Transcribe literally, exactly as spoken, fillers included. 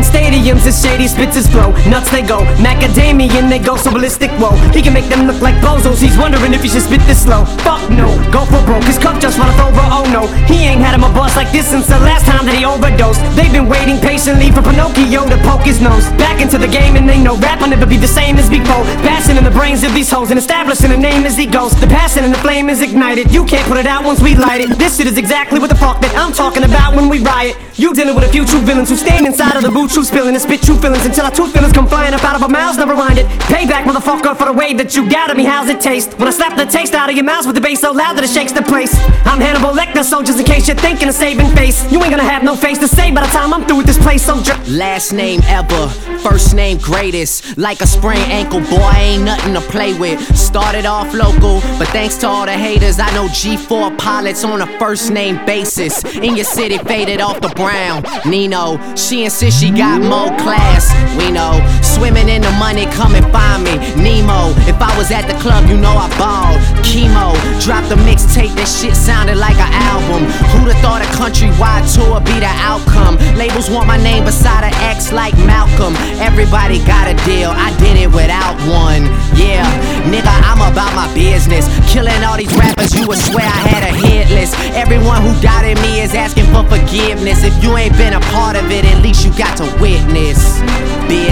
stadiums, his shady spits his flow. Nuts they go, macadamian they go so ballistic, whoa. He can make them look like bozos, he's wondering if he should spit this slow. Fuck no, go for broke, his cup just runneth over, oh no. He ain't had him a buzz like this since the last time that he overdosed. They've been waiting patiently for Pinocchio to poke his nose back into the game, and they know rap will never be the same as before. Bashing in the brains of these hoes and establishing a name as he goes. The passion and the flame is ignited, you can't put it out once we light it. This shit is exactly what the fuck that I'm talking about when we riot. You dealing with a few true villains who stand inside of the boot, true spilling and spit true feelings until our truth feelings come flying up out of our mouths. Never mind it. Payback, motherfucker, for the way that you doubted me. How's it taste when I slap the taste out of your mouth with the bass so loud that it shakes the place? I'm Hannibal Lecter, so just in case you're thinking of saving face, you ain't gonna have no face to say by the time I'm through with this place. So dr- Last name ever, first name greatest. Like a sprained ankle, boy, ain't nothing to play with. Started off local, but thanks to all the haters, I know G four pilots on a first name basis. In your city, faded off the brown. Nino, she insists she got more class. We know, swimming in the money, come and find me. Nemo, if I was at the club, you know I balled. Chemo, dropped a mixtape, that shit sounded like an album. Who'da thought a countrywide tour be the outcome? Labels want my name beside an X like Malcolm. Everybody got a deal, I did it without one. Yeah, nigga, I'm about my business. Killing all these rappers, you would swear I had a hit list. Everyone who doubted me is asking for forgiveness. If you ain't been a part of it, at least you got to witness. Bitch.